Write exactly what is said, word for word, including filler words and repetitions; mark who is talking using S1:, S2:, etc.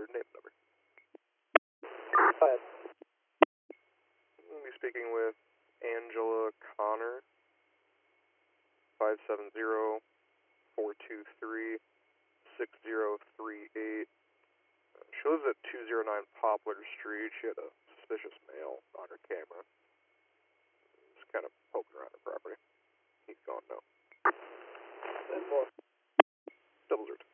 S1: name and number.
S2: Five.
S1: We'll be speaking with Angela Connor, five seven zero, four two three, six zero three eight. She lives at two oh nine Poplar Street. She had a suspicious male on her camera. Just kind of poking around her property. He's gone now.
S2: ten four.
S1: Double zero.